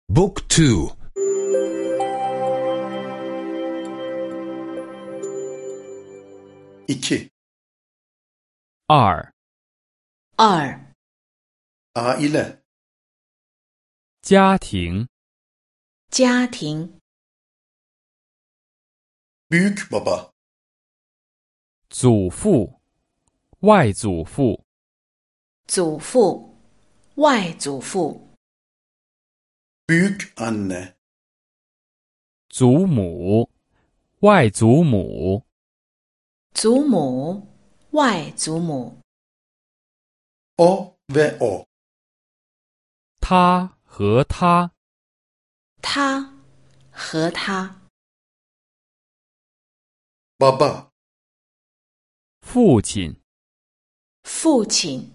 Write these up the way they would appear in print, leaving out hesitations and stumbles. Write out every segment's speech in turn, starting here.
Book 2 2. 二， 二， Aile, 家庭， 家庭， büyük baba, 祖父，外祖父， 祖父，外祖父， büyük anne, 祖母，外祖母， 祖母，外祖母， o ve o, 他和他， 他和他， baba, 父亲， 父亲，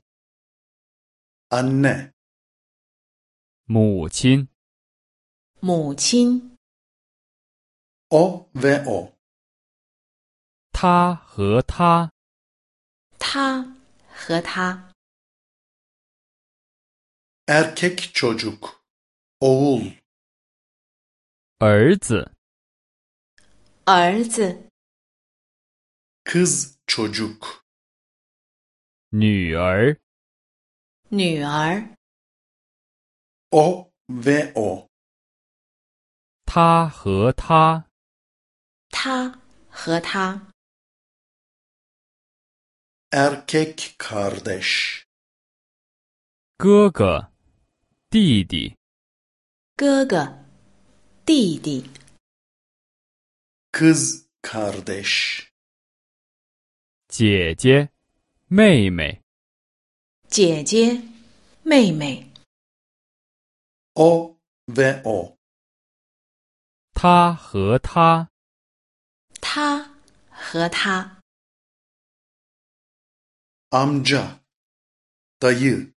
anne, 母亲， 母亲， o ve o, 他和他， 他和他， erkek çocuk, oğul, 儿子， 儿子， kız çocuk, 女儿， 女儿， o ve o, 他和他， 他和他， erkek kardeş, 哥哥，弟弟， 哥哥，弟弟， kız kardeş, 姐姐，妹妹， 姐姐，妹妹， o ve o, 他和他， 他和他， amca, dayı,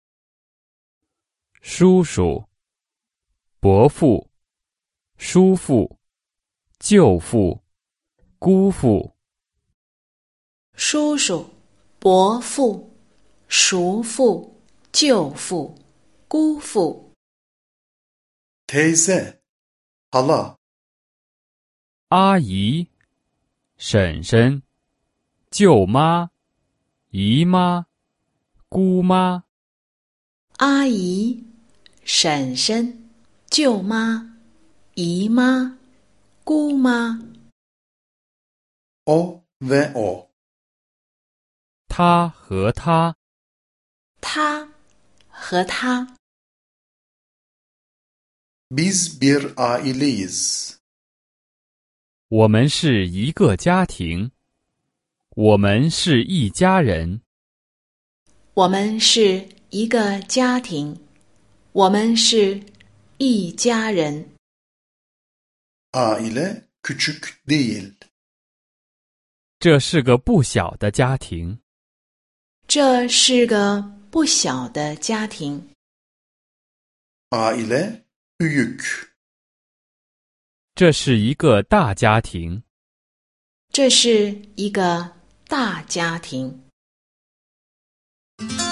叔叔，伯父，叔父，舅父，姑父， 叔叔，伯父，叔父，舅父，姑父， teyze, hala, 阿姨，婶婶，舅妈，姨妈，姑妈， 阿姨，婶婶，舅妈，姨妈，姑妈， o ve o, 他和他， 他和他， biz bir aileyiz, 我们是一个家庭，我们是一家人， 我们是一个家庭，我们是一家人。 aile küçük değil, 这是个不小的家庭， 这是个不小的家庭， aile büyük, 这是一个大家庭， 这是一个大家庭。